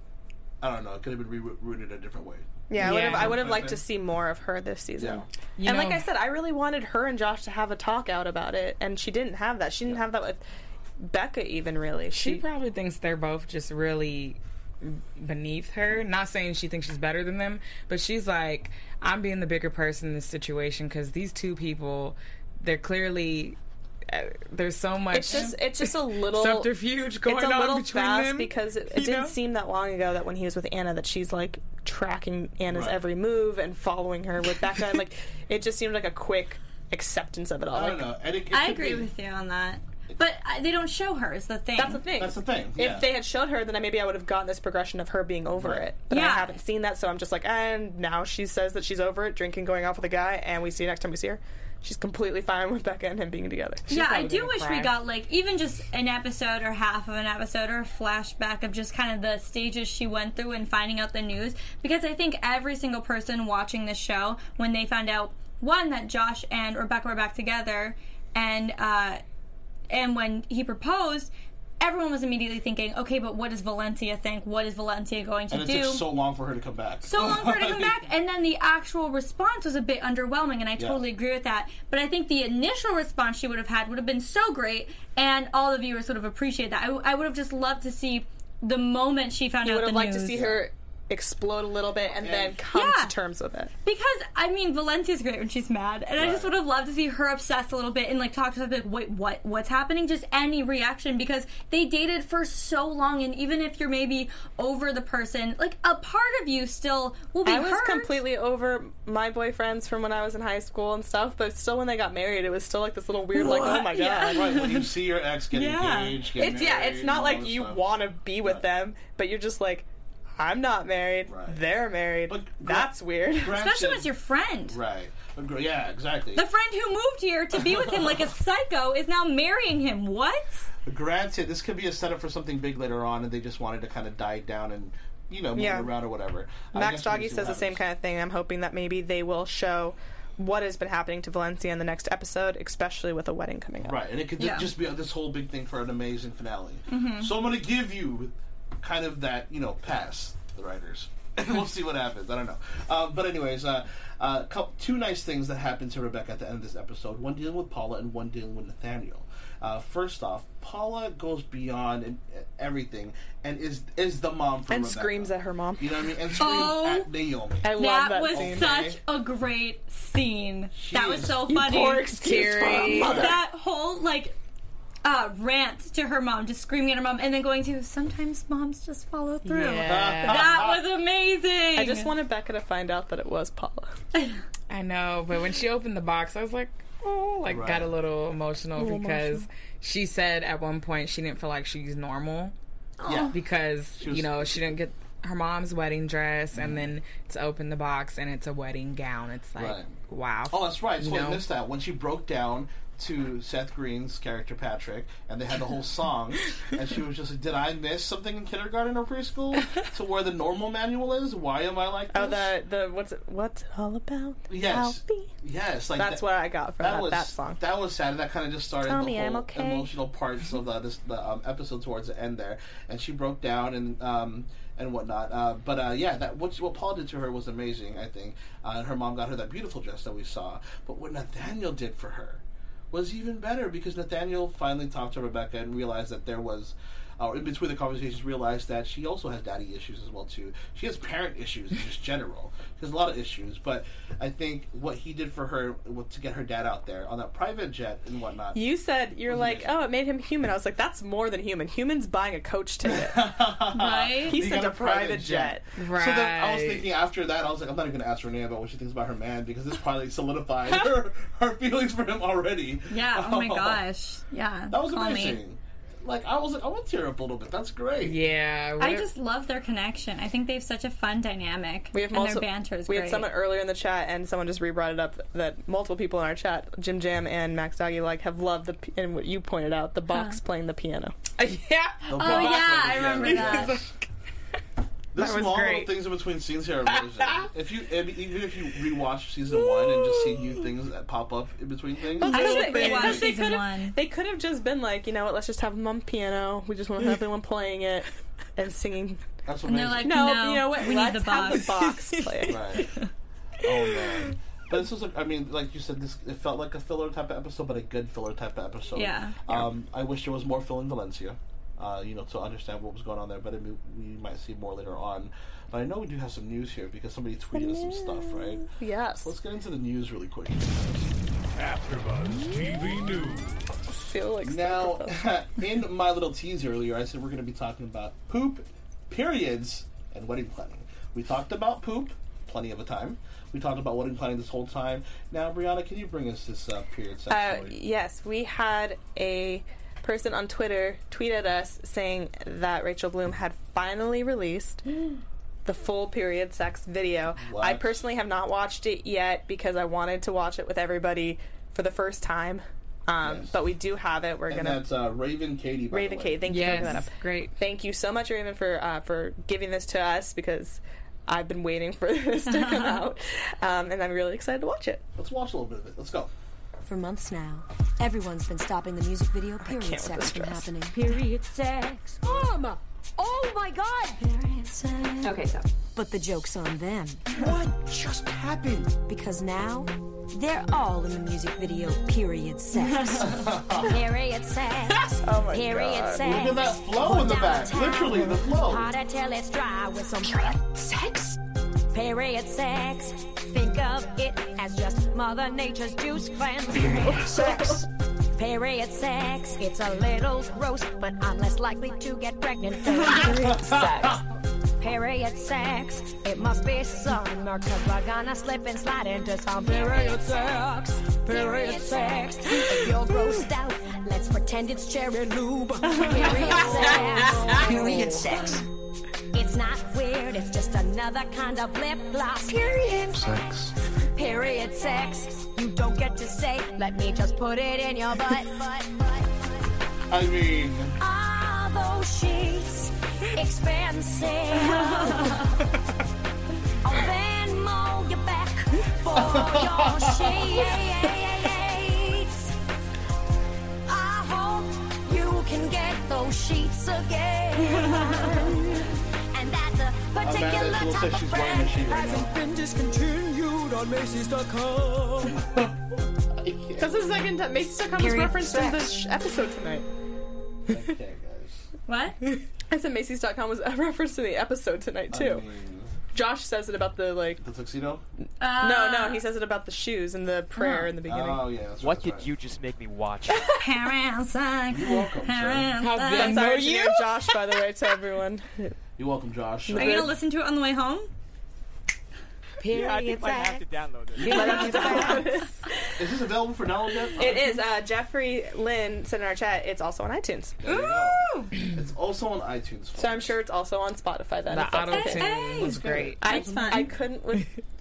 I don't know, it could have been rerouted a different way. Yeah, I would have. Yeah. I would have liked to see more of her this season. Yeah. You and know- like I said, I really wanted her and Josh to have a talk out about it, and she didn't have that. She didn't have that with Becca, even really. She She, probably thinks they're both just really beneath her. Not saying she thinks she's better than them, but she's like, I'm being the bigger person in this situation because these two people, they're clearly. Uh, there's so much. it's just it's just a little subterfuge going it's a on little between fast them because it, it you didn't know? seem that long ago that when he was with Anna that she's like tracking Anna's Right. every move and following her with Becca. And, like it just seemed like a quick acceptance of it all. I don't Like, know. And it, it I could agree be- with you on that. But I, they don't show her, is the thing. That's the thing. That's the thing. If yeah. they had showed her, then I, maybe I would have gotten this progression of her being over Right. it. But I Yeah. haven't seen that, so I'm just like, and now she says that she's over it, drinking, going off with a guy, and we see next time we see her, she's completely fine with Becca and him being together. Yeah, I probably do gonna wish cry. we got like even just an episode or half of an episode or a flashback of just kind of the stages she went through and finding out the news. Because I think every single person watching this show, when they found out one that Josh and Rebecca were back together, and uh, and when he proposed, everyone was immediately thinking, okay, but what does Valencia think? What is Valencia going to and it do? took so long for her to come back. so long for her to come back, and then the actual response was a bit underwhelming, and I Yeah. totally agree with that. But I think the initial response she would have had would have been so great, and all the viewers would have appreciated that. I, I would have just loved to see the moment she found You out would the have liked news. to see her explode a little bit and then come Yeah. to terms with it. Because, I mean, Valencia's great when she's mad, and I just Right. would have loved to see her obsessed a little bit and, like, talk to her, like, wait, what, what's happening? Just any reaction, because they dated for so long, and even if you're maybe over the person, like, a part of you still will be I was hurt. completely over my boyfriends from when I was in high school and stuff, but still when they got married, it was still like this little weird, like, oh my god. Yeah. Right, when you see your ex get Yeah. engaged, get It's yeah, married, it's and not all like this you stuff. want to be with Right. them, but you're just like, I'm not married. Right. They're married. But That's weird. Granted- Especially when it's your friend. Right. But gr- Yeah, exactly. The friend who moved here to be with him like a psycho is now marrying him. What? Granted, this could be a setup for something big later on, and they just wanted to kind of die down and, you know, move Yeah. it around or whatever. I Max guess we'll Doggy see says what the same happens. kind of thing. I'm hoping that maybe they will show what has been happening to Valencia in the next episode, especially with a wedding coming up. Right, and it could Yeah. just be this whole big thing for an amazing finale. Mm-hmm. So I'm going to give you kind of that, you know, pass, the writers. And we'll see what happens. I don't know. Um, but anyways, uh, uh, couple, two nice things that happened to Rebecca at the end of this episode. One dealing with Paula and one dealing with Nathaniel. Uh, first off, Paula goes beyond and, uh, everything and is is the mom for And Rebecca. screams at her mom. You know what I mean? And screams Oh. at Naomi. I love That, that, was scene. such a great scene. She that was is- so You funny. poor excuse for a mother. That whole like uh, rant to her mom, just screaming at her mom, and then going to sometimes moms just follow through. Yeah. That was amazing. I just wanted Becca to find out that it was Paula. I know, but when she opened the box, I was like, oh, like Right. got a little emotional little because emotional. she said at one point she didn't feel like she's normal Yeah. because She was- you know she didn't get her mom's wedding dress, and then to open the box and it's a wedding gown. It's like, Right. wow. Oh, that's right. So You I know? missed that. When she broke down to Seth Green's character Patrick, and they had the whole song, and she was just like, "Did I miss something in kindergarten or preschool to where the normal manual is? Why am I like this?" Oh, the the what's it, what's it all about? Yes, Help me. yes, like That's that, what I got from that, was that song. That was sad. That kind of just started Tell the me whole I'm okay. emotional parts of the this, the um, episode towards the end there, and she broke down and um, and whatnot. Uh, but uh, yeah, that what what Paul did to her was amazing. I think uh, her mom got her that beautiful dress that we saw, but what Nathaniel did for her was even better, because Nathaniel finally talked to Rebecca and realized that there was, or uh, in between the conversations, realized that she also has daddy issues as well too. She has parent issues in just general. She has a lot of issues, but I think what he did for her was to get her dad out there on that private jet and whatnot. You said, you're Was like, amazing. oh, it made him human. I was like, that's more than human. Human's buying a coach ticket. Right? He He sent got a private jet. Right. So then I was thinking after that, I was like, I'm not even going to ask Renee about what she thinks about her man, because this probably solidified her, her feelings for him already. Yeah, oh my gosh. Yeah. That was call me. amazing. Like, I was like, I want to tear up a little bit. That's great. Yeah. I we're- just love their connection. I think they have such a fun dynamic. We have and multiple, their banter is We great. had someone earlier in the chat, and someone just re-brought it up that multiple people in our chat, Jim Jam and Max Doggy, like have loved the p- and what you pointed out, the box Huh. playing the piano. yeah. The Oh box yeah, was- I remember that. The That was small great. little things in between scenes here are amazing. if you, if, even if you rewatch season one and just see new things that pop up in between things, I Because should they- rewatch because they season could've- one. They could have just been like, you know what, let's just have them on piano. We just want to have everyone playing it and singing. that's And they're amazing. like, No, no, you know what? we let's need the have box. the box play. Right. Oh man. But this was, like, I mean, like you said, this it felt like a filler type of episode, but a good filler type of episode. Yeah. Um, I wish there was more Phil in Valencia, uh, you know, to understand what was going on there. But I mean, we might see more later on. But I know we do have some news here because somebody tweeted us some stuff, right? Yes. So let's get into the news really quick. AfterBuzz T V News. feel like Now, in my little tease earlier, I said we're going to be talking about poop, periods, and wedding planning. We talked about poop plenty of a time. We talked about wedding planning this whole time. Now, Brianna, can you bring us this uh, period sex Uh, story? yes, we had a person on Twitter tweet at us saying that Rachel Bloom had finally released the full period sex video. What? I personally have not watched it yet because I wanted to watch it with everybody for the first time. Um, Yes. But we do have it. We're And gonna that's uh, Raven Katie, by Raven the way. Kate. Thank you for bringing that up. Yes. Great. Thank you so much, Raven, for uh, for giving this to us because I've been waiting for this to come out, um, and I'm really excited to watch it. Let's watch a little bit of it. Let's go. For months now, everyone's been stopping the music video period can't with sex this from dress. happening. Period sex. Mom! Oh my god! Period sex. Okay, so But the joke's on them. What just happened? Because now, they're all in the music video period sex. period sex. Oh my period God. sex. Look at that flow in the back. Literally, the flow. Harder till it's dry with some sex? period sex. Think of it as just Mother Nature's juice cleanse. Period sex. Period sex. It's a little gross, but I'm less likely to get pregnant. Period sex. Period sex. It must be summer, cause we're gonna slip and slide into some period sex. Period sex. If you're grossed out, let's pretend it's cherry lube. Period sex. Period sex. It's not weird, it's just another kind of lip gloss. Period Sex. Period sex. You don't get to say, let me just put it in your butt. I mean, Are those sheets expensive? Oh, then mow your back for your sheets. I hope you can get those sheets again. And that's a particular Amanda Jewel type says of she's wearing a friend. sheet right now. Hasn't been discontinued on Macy's dot com. That's the second time Macy's dot com was Period referenced in the sex. sh- episode tonight. Okay, guys. What? I said Macy's dot com was referenced in the episode tonight too. I mean, Josh says it about the like. the tuxedo? Uh, No, no, he says it about the shoes and the prayer in the beginning. Oh, yeah. That's What right, did that's you just make me watch? Parent sex. You're welcome, sir. Parent How sex. did That's know our engineer you? Josh, by the way, to everyone. right. You're welcome, Josh. Are you gonna listen to it on the way home? Yeah, I Period think I might have sex. to download it. Is this available for download yet? It is. Uh, Jeffrey Lynn said in our chat, it's also on iTunes. There you go. It's also on iTunes. So I'm sure it's also on Spotify then. The if that's auto okay. tune was great. I, That's fun. I couldn't with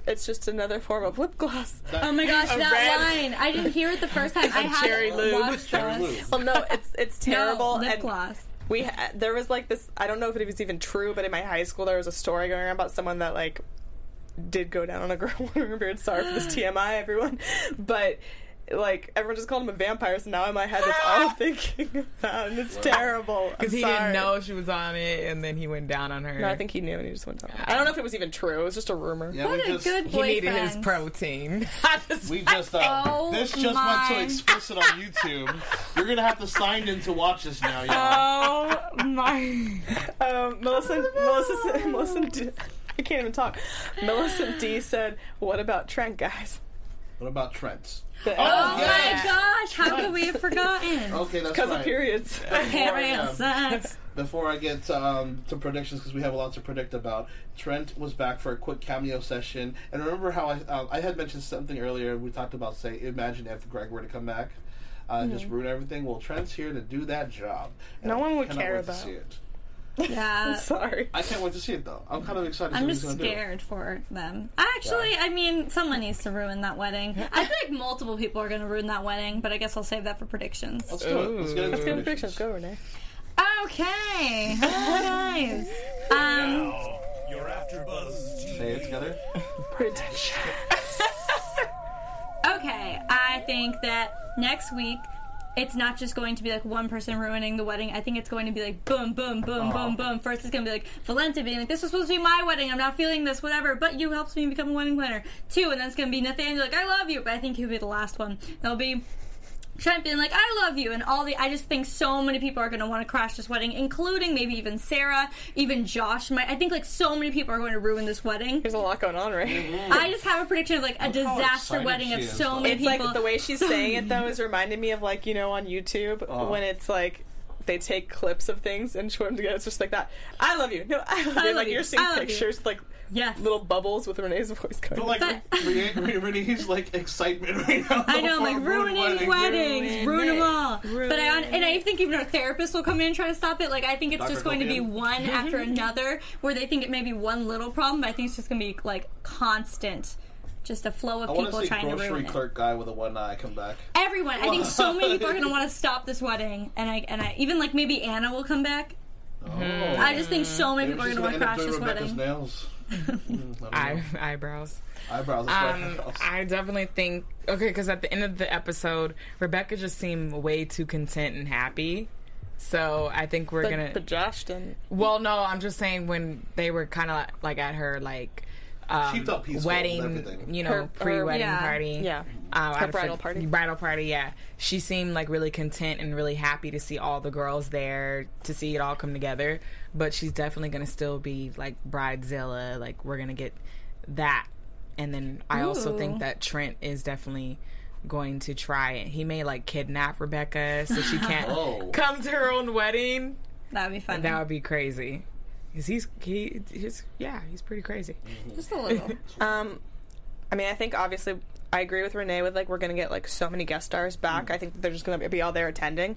It's just another form of lip gloss. Oh my gosh, A that red- line! I didn't hear it the first time. I had cherry lube. watched us. Well, no, it's it's terrible. No, lip and gloss. We ha- there was like this. I don't know if it was even true, but in my high school there was a story going around about someone that like did go down on a girl with her beard. Sorry for this T M I, everyone, but. Like, everyone just called him a vampire, so now in my head that's all I'm thinking about, and it's terrible. Because he sorry. didn't know she was on it, and then he went down on her. No, I think he knew, and he just went down. I don't know if it was even true. It was just a rumor. Yeah, What we a just, good He needed his boyfriend. protein. we just uh, Oh this just my. went so explicit on YouTube. You're gonna have to sign in to watch this now, y'all. Oh my! Um, Melissa, Melissa, Melissa, D- I can't even talk. Millicent D said, "What about Trent, guys?" What about Trent? The- Oh yeah. my gosh, how could we have forgotten? Okay, that's Because right. of periods. Period um, sex. Before I get um, to predictions, because we have a lot to predict about, Trent was back for a quick cameo session. And remember how I uh, I had mentioned something earlier. We talked about, say, imagine if Greg were to come back uh, and just ruin everything. Well, Trent's here to do that job. And No I one would cannot care wait to about- see it. Yeah. Sorry. I can't wait to see it, though. I'm kind of excited to I'm see just what he's going to do. scared for them. Actually, I mean, someone needs to ruin that wedding. I feel like multiple people are going to ruin that wedding, but I guess I'll save that for predictions. Let's do it. Let's get into Let's get into predictions. predictions. Go, Renee. Okay. Hi, guys. Um, Your AfterBuzz T V. Say it together. okay, I think that next week it's not just going to be like one person ruining the wedding. I think it's going to be like boom, boom, boom, boom, boom. First it's going to be like Valenta being like, this was supposed to be my wedding. I'm not feeling this, whatever. But you helped me become a wedding planner. Two, and then it's going to be Nathaniel like, I love you. But I think he'll be the last one. There'll be Trent being like, I love you, and all the, I just think so many people are going to want to crash this wedding, including maybe even Sarah, even Josh might, I think like so many people are going to ruin this wedding. There's a lot going on, right? I just have a prediction of like a Look how disaster excited wedding she of is, so though. many It's people. like the way she's saying it though is reminding me of like, you know, on YouTube Oh. when it's like they take clips of things and put them together. It's just like that. I love you. No, I love I you. love Like you. you're seeing I love you. pictures like yes. little bubbles with Renee's voice going. But like But- Renee, Renee, Renee's like excitement right now. I know, for like a ruined ruining wedding. weddings, ruin them all. Ruin But I, and I it. think even our therapist will come in and try to stop it. Like I think it's Doctor just going to be Copian? one after another, where they think it may be one little problem, but I think it's just going to be like constant, just a flow of I want people to see trying to grocery ruin it. clerk guy with a one eye come back. Everyone, I think so many people are going to want to stop this wedding, and I and I even like maybe Anna will come back. Oh. I just think so many Maybe people are she's going to want to end up crash doing this Rebecca's wedding. nails. Mm, I don't know. Eye, eyebrows. Eyebrows. That's Um, right. I definitely think okay because at the end of the episode, Rebecca just seemed way too content and happy. So I think we're But, gonna. but Josh didn't. Well, no, I'm just saying when they were kind of like at her like um, She felt peaceful and wedding, everything. you know, Her- her- pre-wedding yeah. party. Yeah. Uh, Her I bridal for- party. Bridal party, yeah. She seemed like really content and really happy to see all the girls there, to see it all come together. But she's definitely going to still be like Bridezilla. Like, we're going to get that. And then I also Ooh. think that Trent is definitely going to try it. He may like kidnap Rebecca so she can't Oh. come to her own wedding. That would be fun. And that would be crazy. Cause he's he he's yeah he's pretty crazy. Just a little. Um, I mean, I think obviously I agree with Renee with like we're gonna get like so many guest stars back. I think that they're just gonna be all there attending.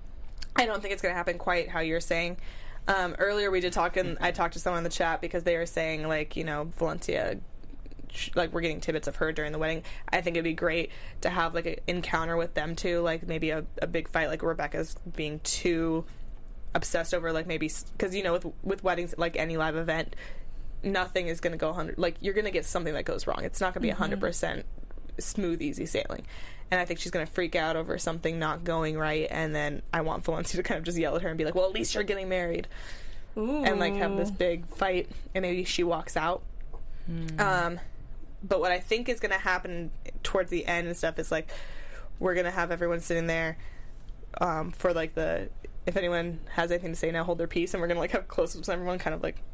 I don't think it's gonna happen quite how you're saying. Um, earlier we did talk and I talked to someone in the chat because they were saying like you know Valencia, sh- like we're getting tidbits of her during the wedding. I think it'd be great to have like an encounter with them too, like maybe a, a big fight like Rebecca's being too obsessed over like maybe because you know with with weddings like any live event nothing is going to go one hundred like you're going to get something that goes wrong. It's not going to be one hundred percent smooth easy sailing, and I think she's going to freak out over something not going right, and then I want Valencia to kind of just yell at her and be like, well, at least you're getting married. Ooh. And like have this big fight and maybe she walks out. um but what I think is going to happen towards the end and stuff is like we're going to have everyone sitting there um for like the if anyone has anything to say now hold their peace, and we're gonna like have close-ups with everyone kind of like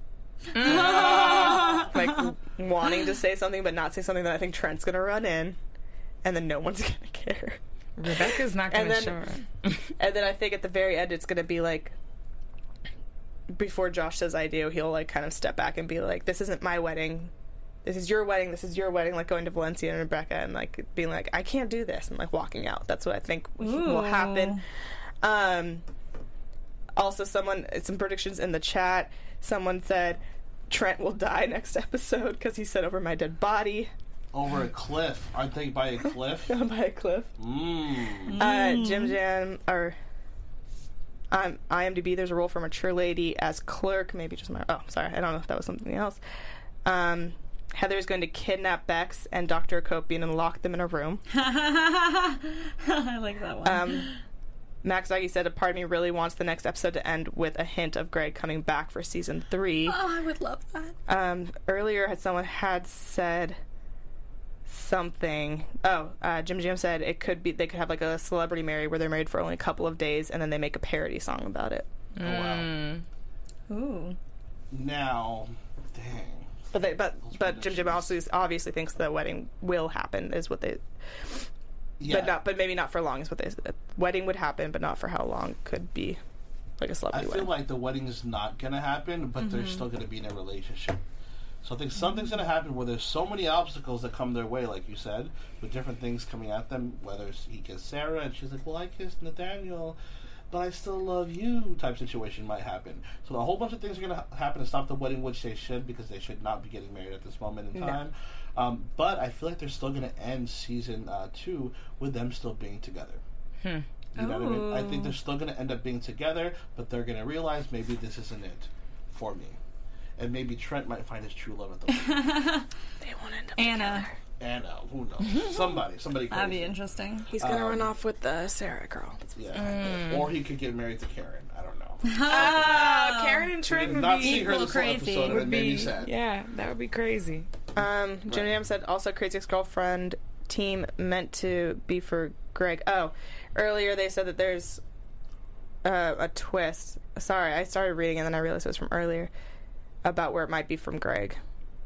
like wanting to say something but not say something. That I think Trent's gonna run in and then no one's gonna care, Rebecca's not and going to then show her. and then I think at the very end it's gonna be like before Josh says I do, he'll like kind of step back and be like, this isn't my wedding, this is your wedding, this is your wedding, like going to Valencia and Rebecca and like being like, I can't do this, and like walking out. That's what I think will happen. Um also someone some predictions in the chat, someone said Trent will die next episode because he said over my dead body. Over a cliff. Aren't they by a cliff? By a cliff. Mmm. Uh, Jim Jam, or um, IMDb, there's a role for mature lady as clerk. Maybe just my. Oh, sorry. I don't know if that was something else. Um, Heather's going to kidnap Bex and Doctor Akopian and lock them in a room. I like that one. Um, Max Duggy said a part of me really wants the next episode to end with a hint of Greg coming back for season three. Oh, I would love that. Um, earlier, had someone had said something. Oh, uh, Jim Jam said it could be they could have like a celebrity marry where they're married for only a couple of days and then they make a parody song about it. Oh wow. Ooh. Now, dang. But they, but but Jim Jam also obviously thinks the wedding will happen. Is what they. Yeah. But not. But maybe not for long. Is what they said. Wedding would happen, but not for how long. Could be like a I celebrity feel wedding. like the wedding is not going to happen, but they're still going to be in a relationship. So I think something's going to happen where there's so many obstacles that come their way, like you said, with different things coming at them, whether he kissed Sarah and she's like, well, I kissed Nathaniel, but I still love you, type situation might happen. So a whole bunch of things are going to ha- happen to stop the wedding, which they should, because they should not be getting married at this moment in No. time. Um, but I feel like they're still going to end season uh, two with them still being together. Hmm. You know what I mean? I think Ooh. they're still going to end up being together, but they're going to realize maybe this isn't it for me. And maybe Trent might find his true love at the wedding. They won't end up Anna. Anna, who knows? Somebody, somebody crazy. That'd be interesting. He's gonna Um, run off with the Sarah girl. Yeah. Or he could get married to Karen. I don't know. Oh, Karen and We Trent did would not be see her equal this whole crazy. episode, and would it made me be sad. yeah, that would be crazy. Um, Jim Jam said also Crazy Ex-Girlfriend team meant to be for Greg. Oh, earlier they said that there's uh, a twist. Sorry, I started reading and then I realized it was from earlier about where it might be from Greg.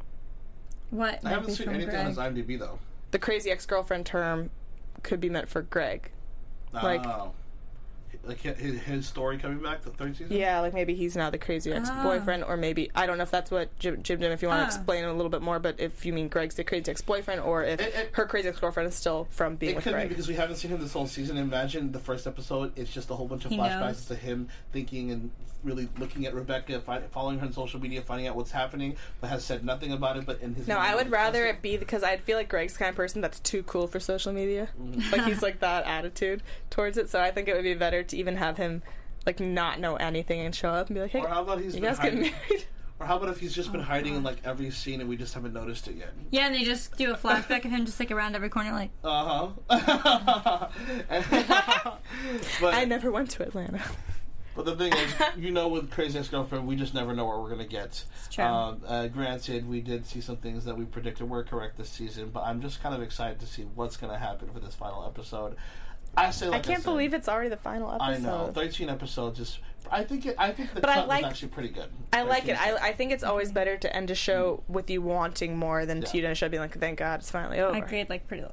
What? I might haven't be seen from anything on his Greg? IMDb, though. The Crazy Ex-Girlfriend term could be meant for Greg. Like- oh. Like his, his story coming back the third season? Yeah, like maybe he's now the crazy ex-boyfriend, or maybe I don't know if that's what Jim Jim. Jim if you want to Ah. explain it a little bit more, but if you mean Greg's the crazy ex-boyfriend, or if It- it- her crazy ex-girlfriend is still from being It with could Greg. be because we haven't seen him this whole season. Imagine the first episode, it's just a whole bunch of He flashbacks knows. to him thinking and really looking at Rebecca, fi- following her on social media, finding out what's happening, but has said nothing about it. But in his No, mind, I would he's rather just- it be because I feel like Greg's the kind of person that's too cool for social media. Mm-hmm. Like he's like that attitude towards it. So I think it would be better to even have him like not know anything and show up and be like, "Hey, Or how about he's you been guys getting hiding? married?" Or how about if he's just been hiding in like every scene and we just haven't noticed it yet? Yeah, and they just do a flashback of him just like around every corner, like. Uh huh. but I never went to Atlanta. But the thing is, you know, with Crazy Ex-Girlfriend, we just never know what we're going to get. It's true. Um, uh, granted, we did see some things that we predicted were correct this season, but I'm just kind of excited to see what's going to happen for this final episode. I say, like I can't said, believe it's already the final I episode. know, thirteen episodes is. I think it. I think the But I cut like- was actually pretty good. I like thirteen it. I, I think it's always better to end a show with you wanting more than Yeah. to you end a show being like, thank God it's finally over. I agreed, like, pretty.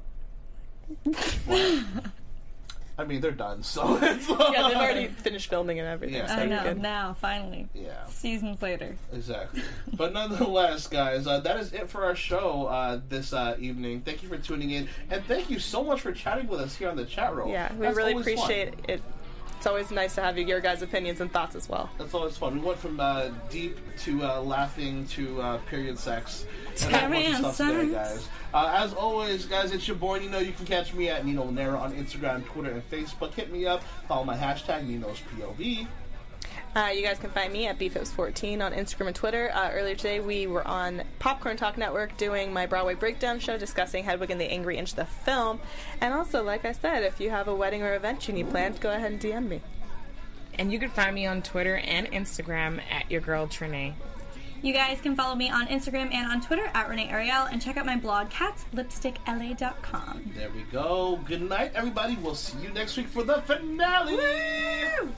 I mean, they're done, so it's Yeah, they've already finished filming and everything. Yeah. So I you're know, good. now, finally. Yeah. Seasons later. Exactly. But nonetheless, guys, uh, that is it for our show uh, this uh, evening. Thank you for tuning in, and thank you so much for chatting with us here on the chat room. Yeah, we That's really always fun. appreciate it. It's always nice to have your guys' opinions and thoughts as well. That's always fun. We went from uh, deep to uh, laughing to uh, period sex. And a bunch of Period stuff today, sex. guys. Uh, as always, guys, it's your boy Nino. You can catch me at Nino Nera on Instagram, Twitter, and Facebook. Hit me up. Follow my hashtag Nino's P O V. Uh, you guys can find me at B Phipps fourteen on Instagram and Twitter. Uh, earlier today, we were on Popcorn Talk Network doing my Broadway Breakdown show discussing Hedwig and the Angry Inch, the film. And also, like I said, if you have a wedding or event you need planned, go ahead and D M me. And you can find me on Twitter and Instagram at your girl Trinae. You guys can follow me on Instagram and on Twitter at Renee Ariel and check out my blog, cats lipstick L A dot com. There we go. Good night, everybody. We'll see you next week for the finale. Woo!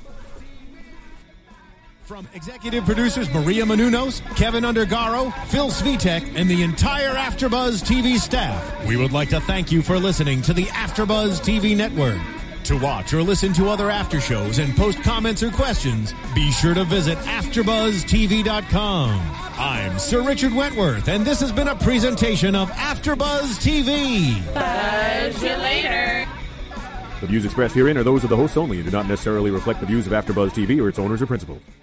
From executive producers Maria Menounos, Kevin Undergaro, Phil Svitek, and the entire AfterBuzz T V staff, we would like to thank you for listening to the AfterBuzz T V network. To watch or listen to other after shows and post comments or questions, be sure to visit after buzz T V dot com. I'm Sir Richard Wentworth, and this has been a presentation of AfterBuzz T V. Buzz you later. The views expressed herein are those of the hosts only and do not necessarily reflect the views of AfterBuzz T V or its owners or principals.